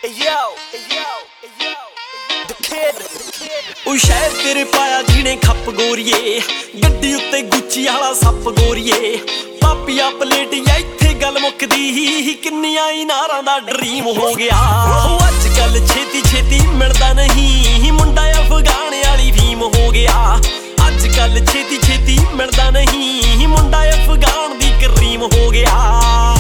ਉਹ ਸ਼ਹਿਰ ਤੇਰੇ ਪਾਇਆ ਜਿਹਨੇ ਖੱਪ ਗੋਰੀਏ, ਗੱਡੀ ਉੱਤੇ ਗੁੱਚੀ ਵਾਲਾ ਸੱਪ ਗੋਰੀਏ। ਪਾਪੀਆ ਪਲੇਟ ਜਾਂ ਇੱਥੇ ਗੱਲ ਮੁੱਕਦੀ, ਕਿੰਨੀਆਂ ਹੀ ਨਾਰਾਂ ਦਾ ਡਰੀਮ ਹੋ ਗਿਆ। ਉਹ ਅੱਜ ਕੱਲ ਛੇਤੀ ਛੇਤੀ ਮਿਲਦਾ ਨਹੀਂ, ਮੁੰਡਾ ਅਫਗਾਨ ਵਾਲੀ ਫੀਮ ਹੋ ਗਿਆ। ਅੱਜ ਕੱਲ ਛੇਤੀ ਛੇਤੀ ਮਿਲਦਾ ਨਹੀਂ, ਮੁੰਡਾ ਅਫਗਾਨ ਦੀ ਕਰੀਮ ਹੋ ਗਿਆ।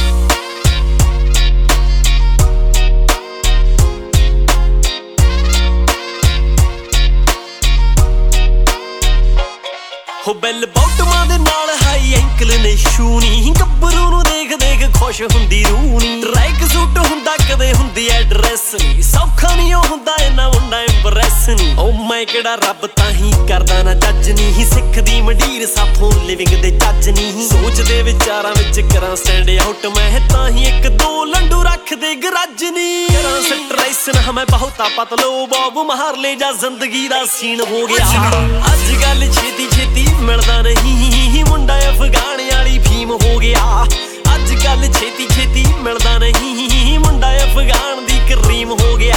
ਹੋ ਬੈਲ ਬਾਟਮਾਂ ਦੇ ਨਾਲ ਹਾਈ ਐਂਕਲ ਨੇ ਸ਼ੂਨੀ, ਗੱਭਰੂ ਨੂੰ ਦੇਖ ਦੇਖ ਖੁਸ਼ ਹੁੰਦੀ ਰੂਣੀ। ਟਰੈਕ ਸੂਟ ਹੁੰਦਾ ਕਦੇ ਹੁੰਦੀ ਐਡਰੈਸ ਨੀ, ਸੌਖਾ ਨਹੀਂ ਉਹ ਹੁੰਦਾ ਇਹਨਾਂ ਮੁੰਡਾ ਇੰਪ੍ਰੈਸ ਨੀ। ਓ ਮੈਂ ਕਿਹੜਾ ਰੱਬ ਤਾਂ ਹੀ ਕਰਦਾ ਨਾ ਜੱਜ ਨੀ, ਸਿੱਖ ਦੀ ਮੰਡੀਰ ਸਾਥੋਂ ਲਿਵਿੰਗ ਦੇ ਜੱਜ ਨੀ। ਸੋਚਦੇ ਵਿਚਾਰਾਂ ਵਿੱਚ ਕਰਾਂ ਸਟੈਂਡ ਆਊਟ, ਮੈਂ ਤਾਂ ਹੀ ਇੱਕ ਦੋ ਲੰਡੂ ਰੱਖਦੇ ਗਰਜ ਨੀ। ਕਰਾਂ ਸਟ੍ਰੈਸ ਨਾ ਮੈਂ ਬਹੁਤਾ ਪਤਲੋ ਬਾਬੂ ਮਾਰ ਲੈ ਜਾ, ਜ਼ਿੰਦਗੀ ਦਾ ਸੀਨ ਹੋ ਗਿਆ। ਅੱਜ ਕੱਲ ਛੇਤੀ ਛੇਤੀ ਮਿਲਦਾ ਨਹੀਂ, ਮੁੰਡਾ ਅਫਗਾਨ ਵਾਲੀ ਫੀਮ ਹੋ ਗਿਆ। ਅੱਜ ਕੱਲ ਛੇਤੀ ਛੇਤੀ ਮਿਲਦਾ ਨਹੀਂ, ਮੁੰਡਾ ਅਫਗਾਨ ਦੀ ਕਰੀਮ ਹੋ ਗਿਆ।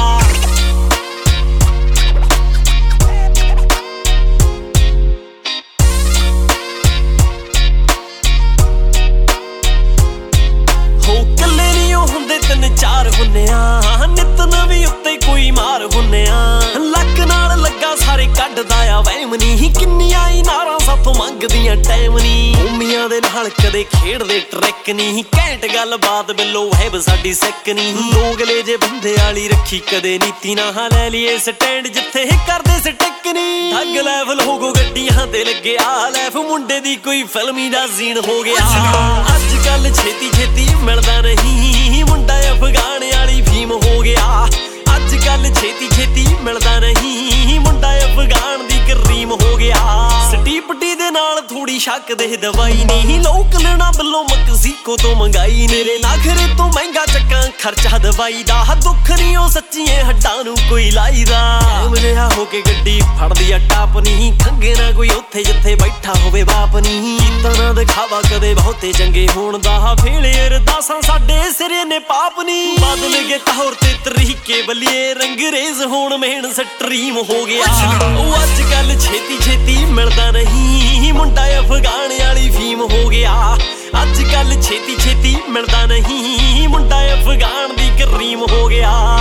ਹੋ ਕੱਲੇ ਨਹੀਂ ਉਹ ਹੁੰਦੇ ਤਿੰਨ ਚਾਰ ਹੁੰਨੇ ਆ, ਨਿਤ ਨਵੀਂ ਉੱਤੇ ਕੋਈ ਮਾਰ ਹੁੰਨੇ ਆ। ਲੱਕ ਨਾਲ ਲੱਗਾ ਸਾਰੇ ਕੱਢਦਾ ਆ ਵਹਿਮ ਨੀ, ਕਿੰਨੀਆਂ ਹੀ ਨਾਰਾਂ ਸਾਥੋਂ ਮੰਗਦੀਆਂ ਟਾਈਮ ਨੀ। ਉਮੀਆਂ ਦੇ ਨਾਲ ਕਦੇ ਖੇਡਦੇ ਟਰੈਕ ਨੀ, ਘੈਂਟ ਗੱਲ ਬਾਤ ਬਿੱਲੋ ਵਹਿਬ ਸਾਡੀ ਸਿੱਕ ਨੀ। ਦੋਗਲੇ ਜੇ ਬੰਦੇ ਵਾਲੀ ਰੱਖੀ ਕਦੇ ਨੀਤੀ ਨਾ, ਲੈ ਲਈਏ ਸਟੈਂਡ ਜਿੱਥੇ ਕਰਦੇ ਸਟਿਕ ਨੀ। ਠੱਗ ਲੈਵਲ ਹੋ ਗੋ ਗੱਡੀਆਂ ਤੇ ਲੱਗਿਆ ਲੈਫ, ਮੁੰਡੇ ਦੀ ਕੋਈ ਫਿਲਮੀ ਦਾ ਸੀਨ ਹੋ ਗਿਆ। ਅੱਜ ਕੱਲ ਛੇਤੀ ਛੇਤੀ ਮਿਲਦਾ ਨਹੀਂ, ਮੁੰਡਾ ਅਫਗਾਨ ਵਾਲੀ ਫੀਮ ਹੋ ਗਿਆ। ਅੱਜ ਕੱਲ ਛੇਤੀ ਛੇਤੀ ਮਿਲਦਾ ਨਹੀਂ, ਮੁੰਡਾ ਅਫਗਾਨ ਦੀ ਕਰੀਮ ਹੋ ਗਿਆ। ਸਟੀਪਟੀ ਦੇ ਨਾਲ ਥੋੜੀ ਸ਼ੱਕ ਦੇ ਦਵਾਈ ਨਹੀਂ, ਲੋਕ ਲੈਣਾ ਵੱਲੋਂ ਮਕਸੀਕੋ ਤੋਂ ਮੰਗਾਈ। ਮੇਰੇ ਨਾਖਰੇ ਤੋਂ ਮਹਿੰਗਾ ਚੱਕਾਂ ਖਰਚਾ ਦਵਾਈ ਦਾ, ਦੁੱਖ ਨਹੀਂ ਉਹ ਸੱਚੀਏ ਹੱਡਾਂ ਨੂੰ ਕੋਈ ਲਾਈਦਾ। ਰਿਹਾ ਹੋ ਕੇ ਗੱਡੀ ਫੜਦੀ ਆ ਟਾਪ ਨਹੀਂ, ਖੰਗੇ ਨਾ ਕੋਈ ਉੱਥੇ ਜਿੱਥੇ ਬੈਠਾ ਹੋਵੇ ਬਾਪ ਨਹੀਂ। ਕੀਤਾ ਨਾ ਦਿਖਾਵਾ ਕਦੇ ਬਹੁਤੇ ਚੰਗੇ ਹੋਣ ਦਾ, ਫੇਲੇ ਅਰਦਾਸਾਂ ਸਾਡੇ ਸਿਰੇ ਨੇ ਪਾਪ ਨਹੀਂ। ਬਦਲ ਗਏ ਤੌਰ ਤੇ ਤਰੀਕੇ ਬੱਲੀਏ, ਰੰਗਰੇਜ਼ ਹੋਣ ਮੇਨ ਸਟਰੀਮ ਹੋ ਗਿਆ। ਉਹ ਅੱਜ ਕੱਲ ਛੇਤੀ ਛੇਤੀ ਮਿਲਦਾ ਨਹੀਂ, ਮੁੰਡਾ ਅਫਗਾਨ ਵਾਲੀ ਫੀਮ ਹੋ ਗਿਆ। ਅੱਜ ਕੱਲ ਛੇਤੀ ਛੇਤੀ ਮਿਲਦਾ ਨਹੀਂ, ਮੁੰਡਾ ਅਫਗਾਨ ਦੀ ਕਰੀਮ ਹੋ ਗਿਆ।